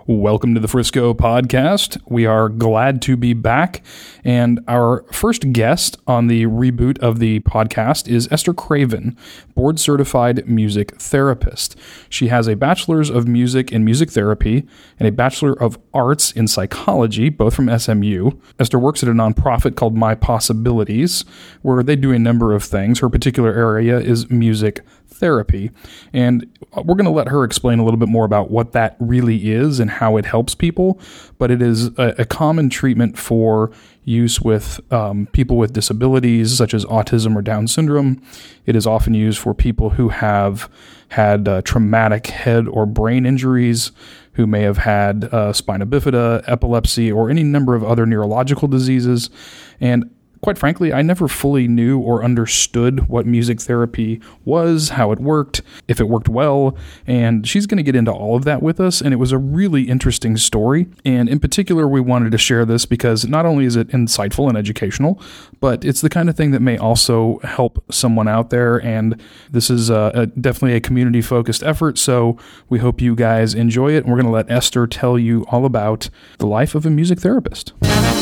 Welcome to the Frisco Podcast. We are glad to be back, and our first guest on the reboot of the podcast is Esther Craven, board-certified music therapist. She has a Bachelor's of Music in Music Therapy and a Bachelor of Arts in Psychology, both from SMU. Esther works at a nonprofit called My Possibilities, where they do a number of things. Her particular area is music therapy, and we're going to let her explain a little bit more about what that really is and how it helps people, but it is a common treatment for use with people with disabilities such as autism or Down syndrome. It is often used for people who have had traumatic head or brain injuries, who may have had spina bifida, epilepsy, or any number of other neurological diseases. And quite frankly, I never fully knew or understood what music therapy was, how it worked, if it worked well, and she's going to get into all of that with us, and it was a really interesting story. And in particular, we wanted to share this because not only is it insightful and educational, but it's the kind of thing that may also help someone out there, and this is definitely a community-focused effort, so we hope you guys enjoy it, and we're going to let Esther tell you all about the life of a music therapist.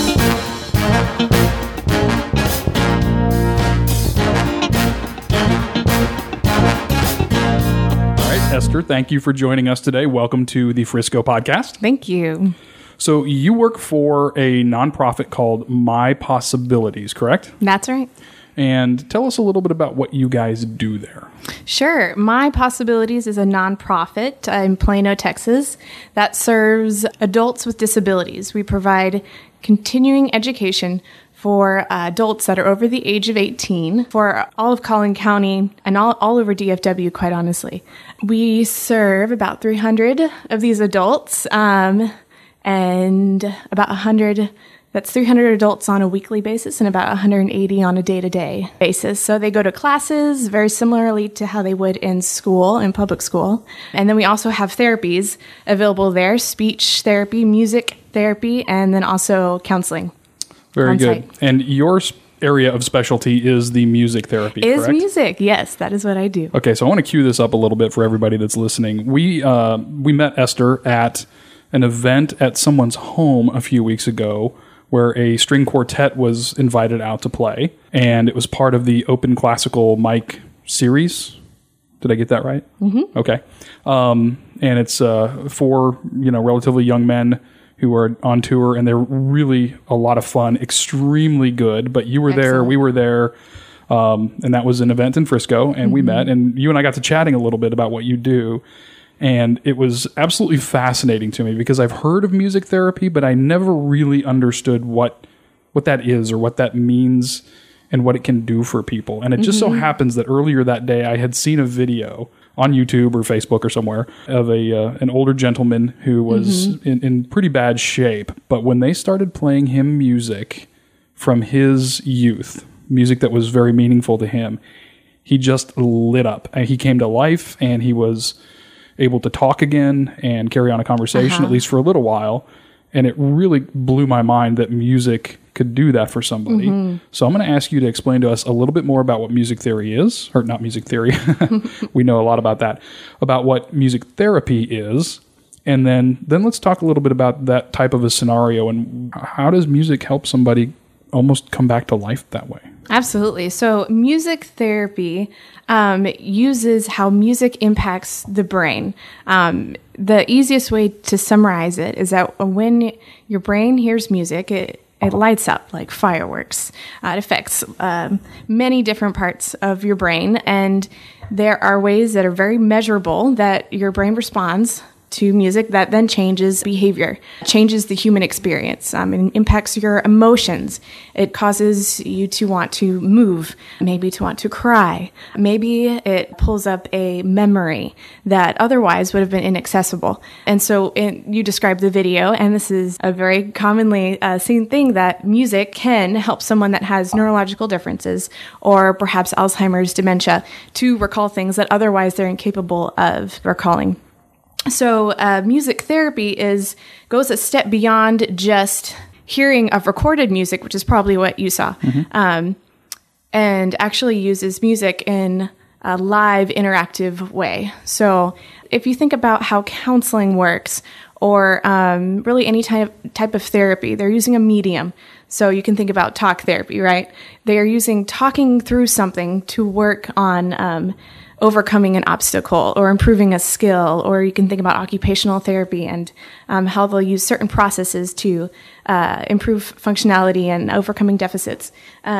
Esther, thank you for joining us today. Welcome to the Frisco Podcast. Thank you. So you work for a nonprofit called My Possibilities, correct? That's right. And tell us a little bit about what you guys do there. Sure. My Possibilities is a nonprofit in Plano, Texas, that serves adults with disabilities. We provide continuing education for adults that are over the age of 18 for all of Collin County and all over DFW, quite honestly. We serve about 300 of these adults and about 100, that's 300 adults on a weekly basis and about 180 on a day-to-day basis. So they go to classes very similarly to how they would in school, in public school. And then we also have therapies available there, speech therapy, music therapy, and then also counseling. Very good. Site. And your area of specialty is the music therapy, correct? Is music, yes. That is what I do. Okay, so I want to cue this up a little bit for everybody that's listening. We met Esther at an event at someone's home a few weeks ago where a string quartet was invited out to play, and it was part of the Open Classical Mic series. Did I get that right? Mm-hmm. Okay. And it's for relatively young men who are on tour, and they're really a lot of fun, extremely good. But you were Excellent. there, we were there, and that was an event in Frisco, and we met, and you and I got to chatting a little bit about what you do, and it was absolutely fascinating to me because I've heard of music therapy, but I never really understood what that is or what that means and what it can do for people. And it just so happens that earlier that day I had seen a video on YouTube or Facebook or somewhere of an older gentleman who was in pretty bad shape. But when they started playing him music from his youth, music that was very meaningful to him, he just lit up. And he came to life, and he was able to talk again and carry on a conversation, at least for a little while. And it really blew my mind that music could do that for somebody. So I'm going to ask you to explain to us a little bit more about what music theory is, or not music theory. We know a lot about that, about what music therapy is. And then let's talk a little bit about that type of a scenario and how does music help somebody almost come back to life that way? Absolutely. So music therapy uses how music impacts the brain. The easiest way to summarize it is that when your brain hears music, it lights up like fireworks. It affects many different parts of your brain, and there are ways that are very measurable that your brain responds to music that then changes behavior, changes the human experience, and impacts your emotions. It causes you to want to move, maybe to want to cry. Maybe it pulls up a memory that otherwise would have been inaccessible. And so you described the video, and this is a very commonly seen thing, that music can help someone that has neurological differences or perhaps Alzheimer's, dementia, to recall things that otherwise they're incapable of recalling. So music therapy goes a step beyond just hearing of recorded music, which is probably what you saw, and actually uses music in a live interactive way. So if you think about how counseling works or really any type of therapy. They're using a medium. So you can think about talk therapy, right? They are using talking through something to work on overcoming an obstacle or improving a skill, or you can think about occupational therapy and how they'll use certain processes to improve functionality and overcoming deficits.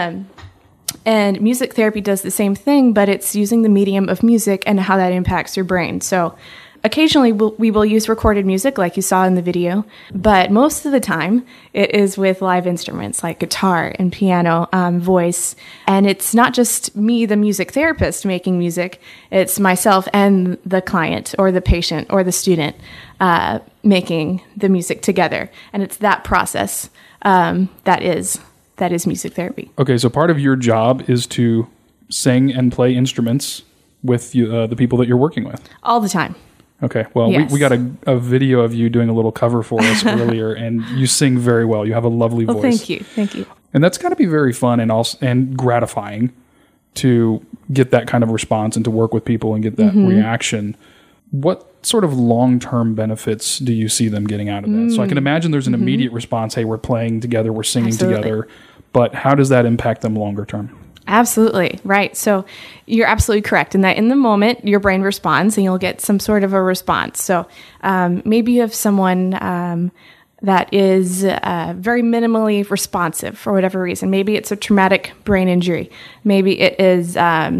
And music therapy does the same thing, but it's using the medium of music and how that impacts your brain. So occasionally we will use recorded music like you saw in the video, but most of the time it is with live instruments like guitar and piano, voice. And it's not just me, the music therapist, making music. It's myself and the client or the patient or the student making the music together. And it's that process that is music therapy. Okay, so part of your job is to sing and play instruments with the people that you're working with. All the time. Okay, well, Yes. we got a video of you doing a little cover for us earlier, and you sing very well. You have a lovely voice. Thank you. And that's got to be very fun and gratifying to get that kind of response and to work with people and get that reaction. What sort of long-term benefits do you see them getting out of that? So I can imagine there's an immediate response, hey, we're playing together, we're singing together, but how does that impact them longer term? Absolutely. Right. So you're absolutely correct in that in the moment, your brain responds and you'll get some sort of a response. So maybe you have someone that is very minimally responsive for whatever reason. Maybe it's a traumatic brain injury. Maybe it is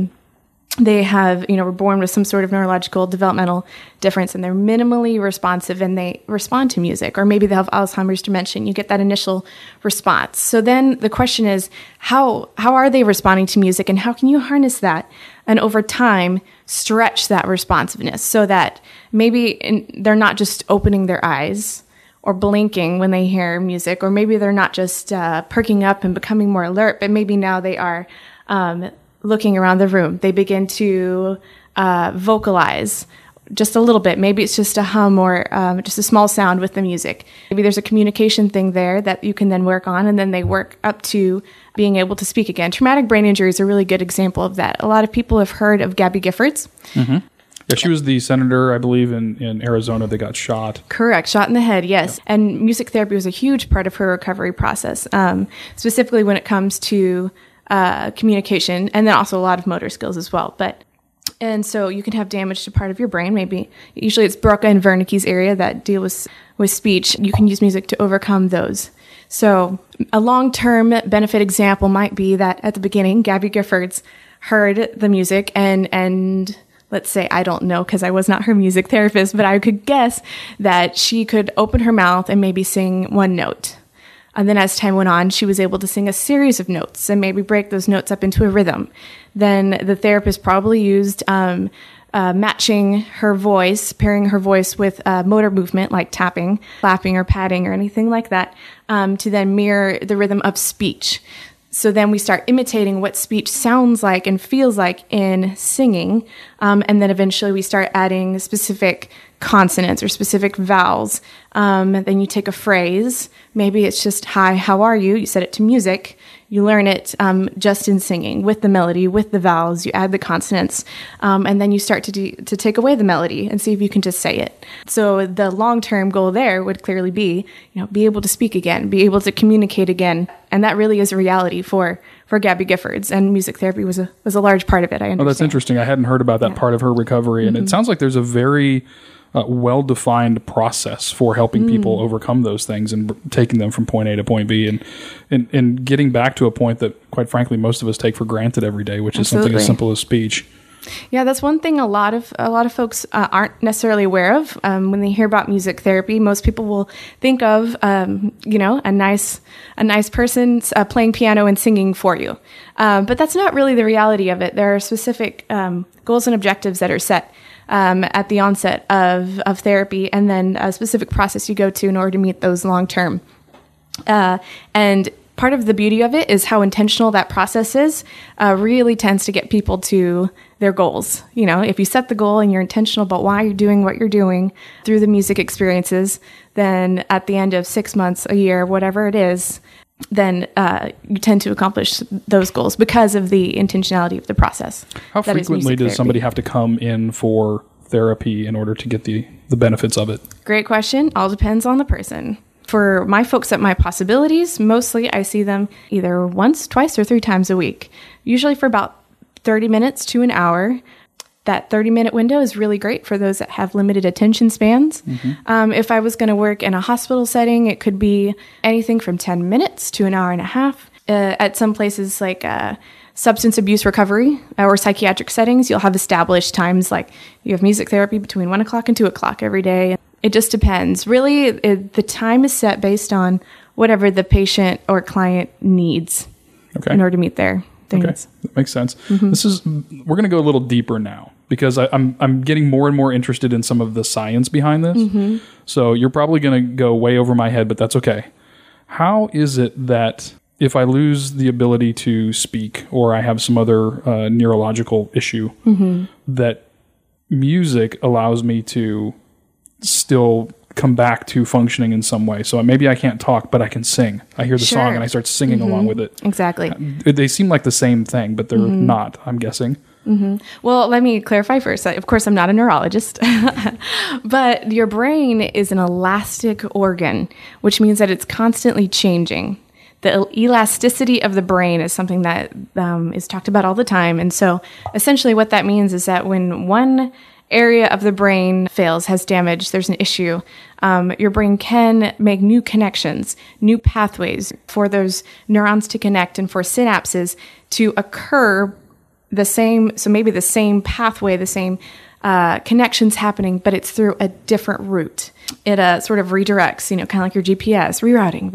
they have, were born with some sort of neurological developmental difference and they're minimally responsive and they respond to music. Or maybe they have Alzheimer's dementia. You get that initial response. So then the question is, how are they responding to music and how can you harness that and over time stretch that responsiveness so that maybe they're not just opening their eyes or blinking when they hear music, or maybe they're not just perking up and becoming more alert, but maybe now they are looking around the room. They begin to vocalize just a little bit. Maybe it's just a hum or just a small sound with the music. Maybe there's a communication thing there that you can then work on, and then they work up to being able to speak again. Traumatic brain injury is a really good example of that. A lot of people have heard of Gabby Giffords. Mm-hmm. Yeah, she was the senator, I believe, in Arizona that got shot. Correct. Shot in the head, yes. Yeah. And music therapy was a huge part of her recovery process, specifically when it comes to communication, and then also a lot of motor skills as well. And so you can have damage to part of your brain. Maybe usually it's Broca and Wernicke's area that deal with speech. You can use music to overcome those. So a long-term benefit example might be that at the beginning, Gabby Giffords heard the music and let's say, I don't know because I was not her music therapist, but I could guess that she could open her mouth and maybe sing one note. And then as time went on, she was able to sing a series of notes and maybe break those notes up into a rhythm. Then the therapist probably used matching her voice, pairing her voice with motor movement like tapping, clapping, or patting, or anything like that, to then mirror the rhythm of speech. So then we start imitating what speech sounds like and feels like in singing. And then eventually we start adding specific consonants or specific vowels. Then you take a phrase. Maybe it's just, hi, how are you? You set it to music. You learn it just in singing with the melody, with the vowels. You add the consonants. And then you start to take away the melody and see if you can just say it. So the long-term goal there would clearly be, be able to speak again, be able to communicate again. And that really is a reality for Gabby Giffords, and music therapy was a large part of it, I understand. Oh, that's interesting. I hadn't heard about that part of her recovery. And it sounds like there's a very well-defined process for helping people overcome those things and taking them from point A to point B and getting back to a point that, quite frankly, most of us take for granted every day, which is something as simple as speech. Yeah, that's one thing a lot of folks aren't necessarily aware of. When they hear about music therapy, most people will think of a nice person playing piano and singing for you. But that's not really the reality of it. There are specific goals and objectives that are set at the onset of therapy, and then a specific process you go to in order to meet those long term. And part of the beauty of it is how intentional that process is. Really tends to get people to their goals. If you set the goal and you're intentional about why you're doing what you're doing through the music experiences, then at the end of 6 months, a year, whatever it is, then you tend to accomplish those goals because of the intentionality of the process. How frequently does somebody have to come in for therapy in order to get the benefits of it? Great question. All depends on the person. For my folks at My Possibilities, mostly I see them either once, twice, or 3 times a week, usually for about 30 minutes to an hour. That 30-minute window is really great for those that have limited attention spans. If I was going to work in a hospital setting, it could be anything from 10 minutes to an hour and a half. At some places like substance abuse recovery or psychiatric settings, you'll have established times like you have music therapy between 1 o'clock and 2 o'clock every day. It just depends. Really, the time is set based on whatever the patient or client needs in order to meet their things. Okay, that makes sense. We're going to go a little deeper now because I'm getting more and more interested in some of the science behind this. So you're probably going to go way over my head, but that's okay. How is it that if I lose the ability to speak or I have some other neurological issue, that music allows me to still come back to functioning in some way? So maybe I can't talk, but I can sing. I hear the song and I start singing along with it. Exactly. They seem like the same thing, but they're not, I'm guessing. Well, let me clarify first. Of course, I'm not a neurologist, but your brain is an elastic organ, which means that it's constantly changing. The elasticity of the brain is something that is talked about all the time. And so essentially what that means is that when one area of the brain fails, has damage, there's an issue, your brain can make new connections, new pathways for those neurons to connect and for synapses to occur so maybe the same pathway, the same connections happening, but it's through a different route. It sort of redirects, kind of like your GPS, rerouting.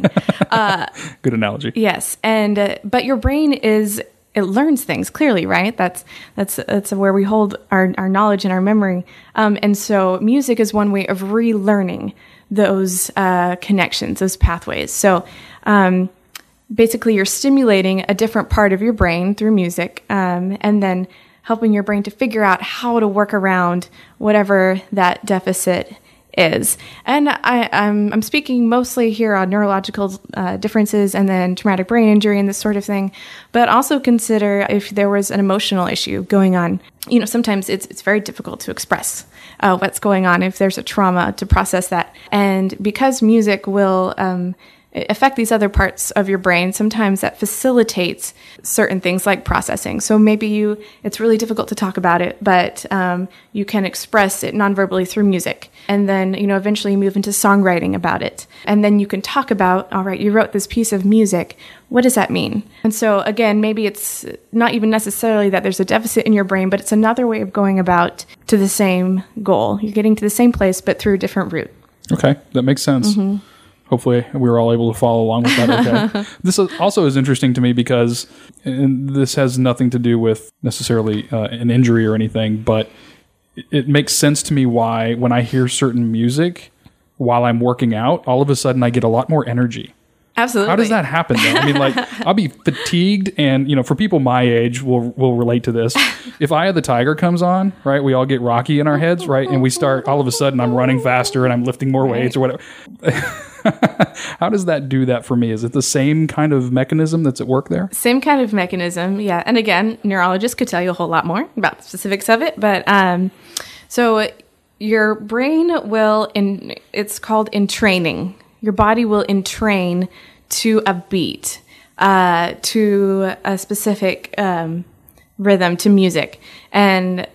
Good analogy. Yes. And, but your brain it learns things clearly, right? That's where we hold our knowledge and our memory. And so music is one way of relearning those connections, those pathways. So, basically you're stimulating a different part of your brain through music, and then helping your brain to figure out how to work around whatever that deficit is. And I'm speaking mostly here on neurological differences and then traumatic brain injury and this sort of thing, but also consider if there was an emotional issue going on. Sometimes it's very difficult to express what's going on if there's a trauma, to process that. And because music will affect these other parts of your brain, sometimes that facilitates certain things like processing. So maybe it's really difficult to talk about it, but you can express it nonverbally through music. And then, eventually you move into songwriting about it. And then you can talk about, all right, you wrote this piece of music. What does that mean? And so again, maybe it's not even necessarily that there's a deficit in your brain, but it's another way of going about to the same goal. You're getting to the same place, but through a different route. Okay, that makes sense. Hopefully we were all able to follow along with that. Okay. This also is interesting to me because this has nothing to do with necessarily an injury or anything, but it makes sense to me why when I hear certain music while I'm working out, all of a sudden I get a lot more energy. Absolutely. How does that happen though? I mean, I'll be fatigued, and for people my age will relate to this. If Eye of the Tiger comes on, right, we all get Rocky in our heads, right? And we start, all of a sudden I'm running faster and I'm lifting more weights or whatever. How does that do that for me? Is it the same kind of mechanism that's at work there? Same kind of mechanism, yeah. And again, neurologists could tell you a whole lot more about the specifics of it. But so your brain it's called entraining. Your body will entrain to a beat, to a specific rhythm, to music. And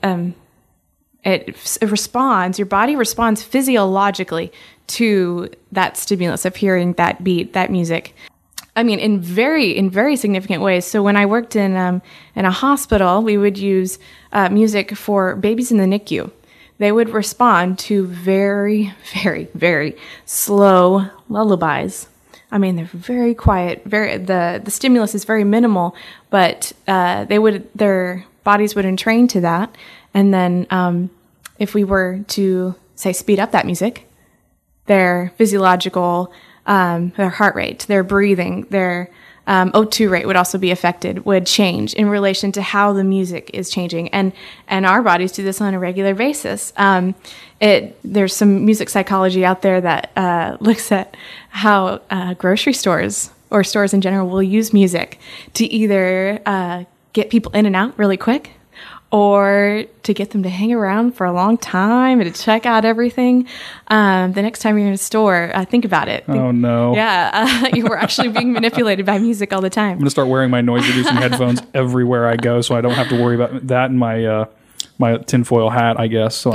it responds, your body responds physiologically to that stimulus of hearing that beat, that music. I mean, in very significant ways. So when I worked in a hospital, we would use music for babies in the NICU. They would respond to very, very, very slow lullabies. I mean, they're very quiet. The stimulus is very minimal, but their bodies would entrain to that. And then if we were to say speed up that music, their physiological, their heart rate, their breathing, their O2 rate would also be affected, would change in relation to how the music is changing. And our bodies do this on a regular basis. There's some music psychology out there that looks at how grocery stores or stores in general will use music to either get people in and out really quick, or to get them to hang around for a long time and to check out everything. The next time you're in a store, think about it. Oh, no. Yeah, you were actually being manipulated by music all the time. I'm going to start wearing my noise-reducing headphones everywhere I go so I don't have to worry about that and my tinfoil hat, I guess. So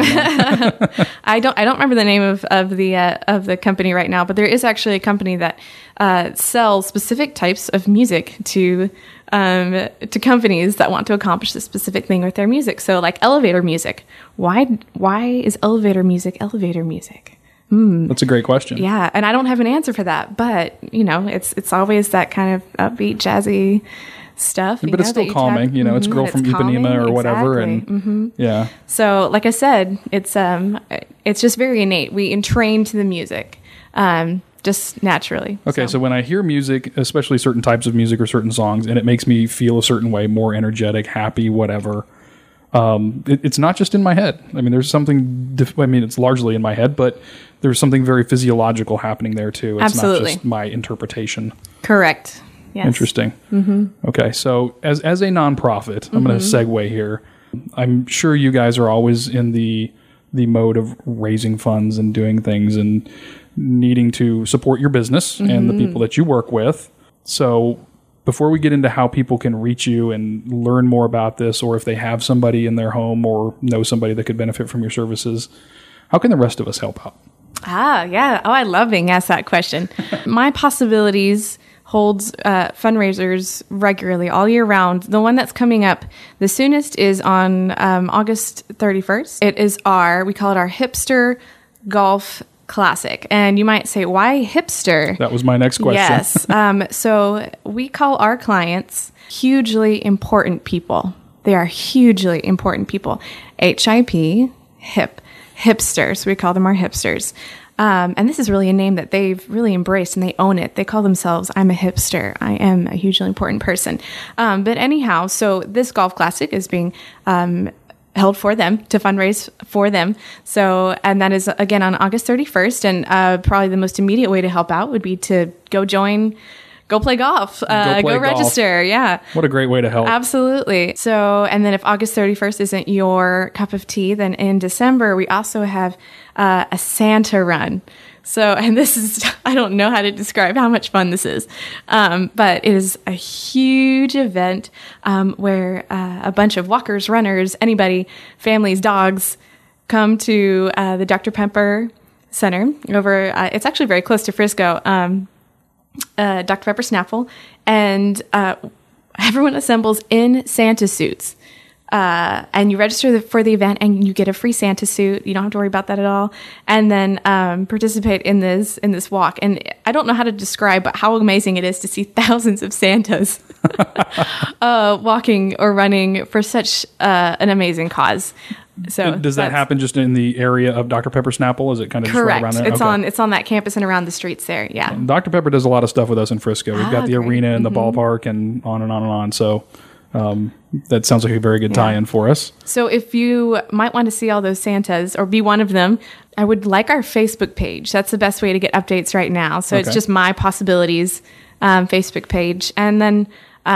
I don't remember the name of the company right now, but there is actually a company that sells specific types of music to companies that want to accomplish this specific thing with their music. So like elevator music. Why is elevator music elevator music? That's a great question. Yeah, and I don't have an answer for that, but it's always that kind of upbeat, jazzy stuff. But it's still calming, it's Girl from Ipanema or whatever. Exactly. And yeah. So like I said, it's just very innate. We entrain to the music, just naturally. Okay. So when I hear music, especially certain types of music or certain songs, and it makes me feel a certain way, more energetic, happy, whatever. It's not just in my head. I mean, there's something, it's largely in my head, but there's something very physiological happening there too. It's Absolutely. not just my interpretation. Correct. Yes. Interesting. Mm-hmm. Okay, so as a nonprofit, I'm going to segue here. I'm sure you guys are always in the mode of raising funds and doing things and needing to support your business and the people that you work with. So before we get into how people can reach you and learn more about this, or if they have somebody in their home or know somebody that could benefit from your services, how can the rest of us help out? Yeah. Oh, I love being asked that question. My Possibilities holds fundraisers regularly all year round. The one that's coming up the soonest is on August 31st. It is we call it our Hipster Golf Classic. And you might say, why hipster? That was my next question. Yes. So we call our clients hugely important people. They are hugely important people. HIP, hip, hipsters. We call them our hipsters. And this is really a name that they've really embraced and they own it. They call themselves, I'm a hipster. I am a hugely important person. But anyhow, so this golf classic is being held for them to fundraise for them. So, and that is again on August 31st. And probably the most immediate way to help out would be to go play golf, go register. Yeah. What a great way to help. Absolutely. So, and then if August 31st isn't your cup of tea, then in December, we also have a Santa run. So, and this is, I don't know how to describe how much fun this is. But it is a huge event, where, a bunch of walkers, runners, anybody, families, dogs come to, the Dr. Pepper Center over, it's actually very close to Frisco. Dr. Pepper Snapple, and everyone assembles in Santa suits. And you register for the event and you get a free Santa suit. You don't have to worry about that at all. And then participate in this walk. And I don't know how to describe how amazing it is to see thousands of Santas walking or running for such an amazing cause. So does that happen just in the area of Dr. Pepper Snapple? Is it kind of correct? Just right around there? It's on that campus and around the streets there. Yeah. And Dr. Pepper does a lot of stuff with us in Frisco. We've got the great. arena and the ballpark and on and on and on. So that sounds like a very good tie-in for us. So if you might want to see all those Santas or be one of them, I would like our Facebook page. That's the best way to get updates right now. So it's just My Possibilities Facebook page. And then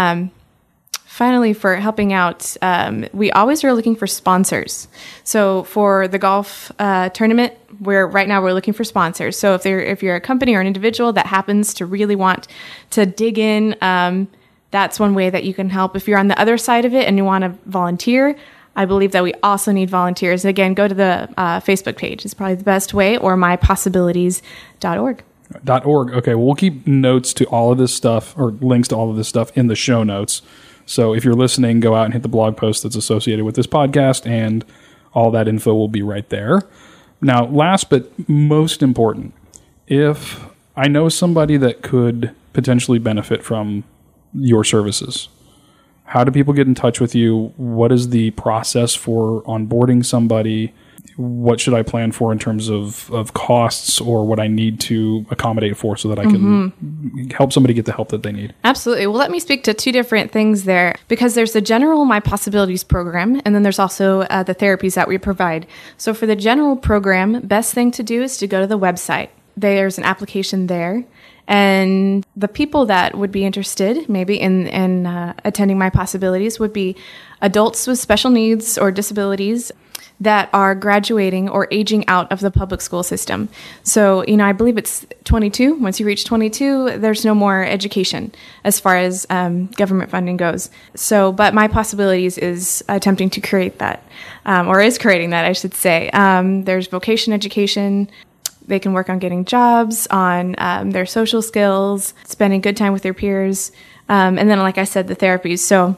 finally, for helping out, we always are looking for sponsors. So for the golf tournament, right now we're looking for sponsors. So if you're a company or an individual that happens to really want to dig in, that's one way that you can help. If you're on the other side of it and you want to volunteer, I believe that we also need volunteers. Again, go to the Facebook page. It's probably the best way, or mypossibilities.org. .org. Okay, well, we'll keep notes to all of this stuff, or links to all of this stuff in the show notes. So if you're listening, go out and hit the blog post that's associated with this podcast, and all that info will be right there. Now, last but most important, if I know somebody that could potentially benefit from your services, how do people get in touch with you? What is the process for onboarding somebody? What should I plan for in terms of costs, or what I need to accommodate for so that I can help somebody get the help that they need? Absolutely. Well, let me speak to two different things there, because there's the general My Possibilities program, and then there's also the therapies that we provide. So for the general program, best thing to do is to go to the website. there's an application there. And the people that would be interested maybe in attending My Possibilities would be adults with special needs or disabilities that are graduating or aging out of the public school system. So, I believe it's 22. Once you reach 22, there's no more education as far as government funding goes. So, but My Possibilities is attempting to create that, or is creating that, I should say. There's vocation education. They can work on getting jobs, on their social skills, spending good time with their peers, and then, like I said, the therapies. So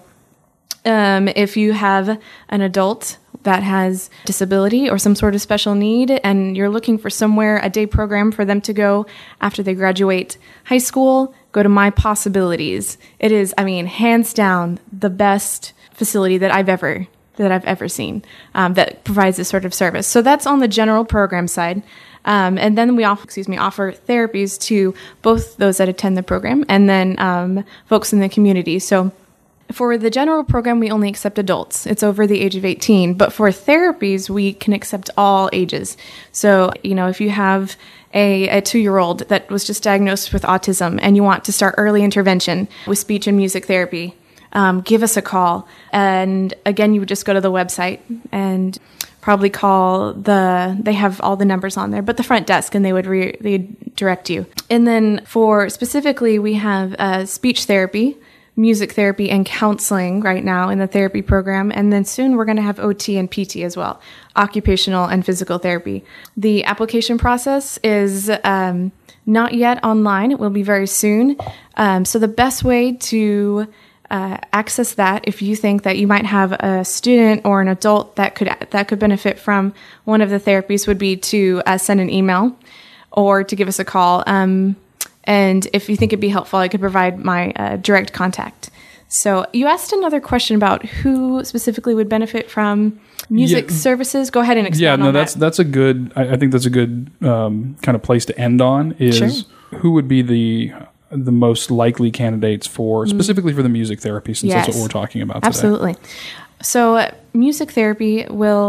if you have an adult that has disability or some sort of special need and you're looking for somewhere, a day program for them to go after they graduate high school, go to My Possibilities. It is, hands down, the best facility that I've ever seen that provides this sort of service. So that's on the general program side. And then we offer therapies to both those that attend the program and then folks in the community. So for the general program, we only accept adults. It's over the age of 18. But for therapies, we can accept all ages. So, if you have a 2-year-old that was just diagnosed with autism and you want to start early intervention with speech and music therapy, give us a call. And again, you would just go to the website and probably call they have all the numbers on there, but the front desk, and they would they'd direct you. And then specifically, we have speech therapy, music therapy, and counseling right now in the therapy program. And then soon we're going to have OT and PT as well, occupational and physical therapy. The application process is not yet online. It will be very soon. So the best way to access that, if you think that you might have a student or an adult that could benefit from one of the therapies, would be to send an email or to give us a call. And if you think it'd be helpful, I could provide my direct contact. So you asked another question about who specifically would benefit from music services. Go ahead and expand on that. That's a good, I think that's a good kind of place to end on is who would be the most likely candidates for, specifically for the music therapy, since that's what we're talking about today. Absolutely. So music therapy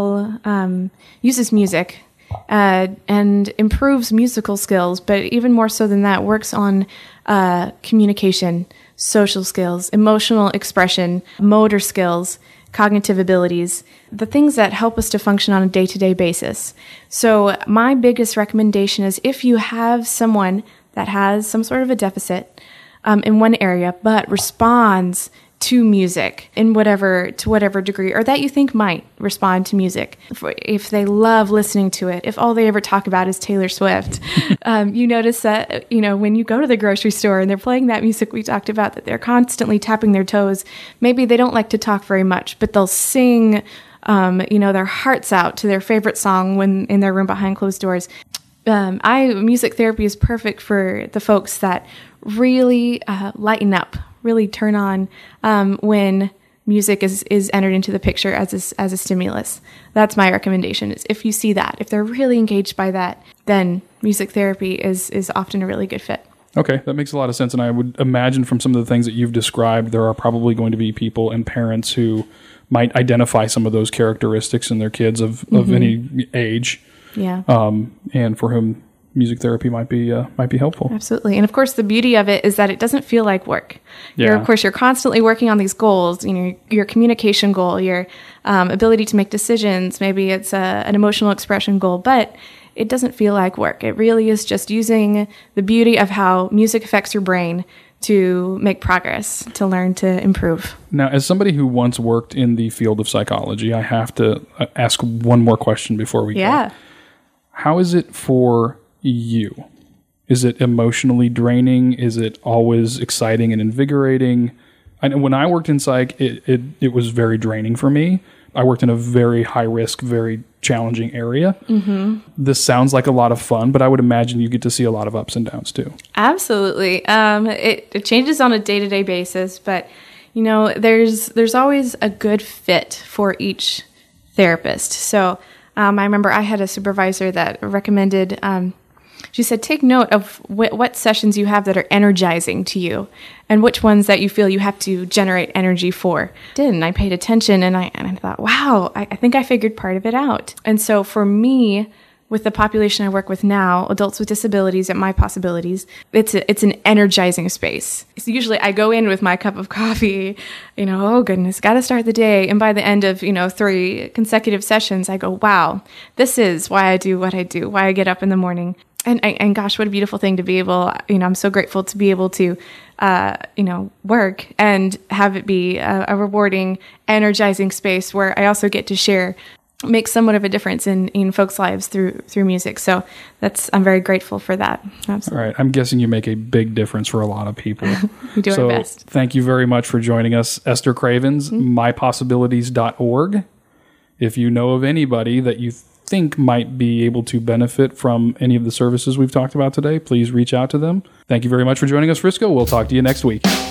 uses music and improves musical skills, but even more so than that, works on communication, social skills, emotional expression, motor skills, cognitive abilities, the things that help us to function on a day-to-day basis. So my biggest recommendation is if you have someone that has some sort of a deficit in one area, but responds to music to whatever degree, or that you think might respond to music. If they love listening to it, if all they ever talk about is Taylor Swift, you notice that, when you go to the grocery store and they're playing that music we talked about, that they're constantly tapping their toes. Maybe they don't like to talk very much, but they'll sing, their hearts out to their favorite song when in their room behind closed doors. Music therapy is perfect for the folks that really lighten up, really turn on when music is entered into the picture as a stimulus. That's my recommendation. Is if you see that, if they're really engaged by that, then music therapy is often a really good fit. Okay, that makes a lot of sense. And I would imagine from some of the things that you've described, there are probably going to be people and parents who might identify some of those characteristics in their kids of any age. Yeah. And for whom music therapy might be helpful. Absolutely. And of course, the beauty of it is that it doesn't feel like work. Yeah. You're constantly working on these goals, your communication goal, your ability to make decisions. Maybe it's an emotional expression goal, but it doesn't feel like work. It really is just using the beauty of how music affects your brain to make progress, to learn to improve. Now, as somebody who once worked in the field of psychology, I have to ask one more question before we go. How is it for you? Is it emotionally draining? Is it always exciting and invigorating? I know when I worked in psych, it was very draining for me. I worked in a very high risk, very challenging area. Mm-hmm. This sounds like a lot of fun, but I would imagine you get to see a lot of ups and downs too. Absolutely. It changes on a day-to-day basis, but there's always a good fit for each therapist. So I remember I had a supervisor that recommended, she said, take note of what sessions you have that are energizing to you and which ones that you feel you have to generate energy for. I paid attention and I thought, wow, I think I figured part of it out. And so for me, with the population I work with now, adults with disabilities at My Possibilities, it's an energizing space. So usually I go in with my cup of coffee, oh goodness, got to start the day. And by the end of, 3 consecutive sessions, I go, wow, this is why I do what I do, why I get up in the morning. And gosh, what a beautiful thing to be able, I'm so grateful to be able to, work and have it be a rewarding, energizing space where I also get to make somewhat of a difference in folks' lives through music. So I'm very grateful for that. Absolutely. All right. I'm guessing you make a big difference for a lot of people. We do our best. Thank you very much for joining us, Esther Cravens, mypossibilities.org. If you know of anybody that you think might be able to benefit from any of the services we've talked about today, please reach out to them. Thank you very much for joining us, Frisco. We'll talk to you next week.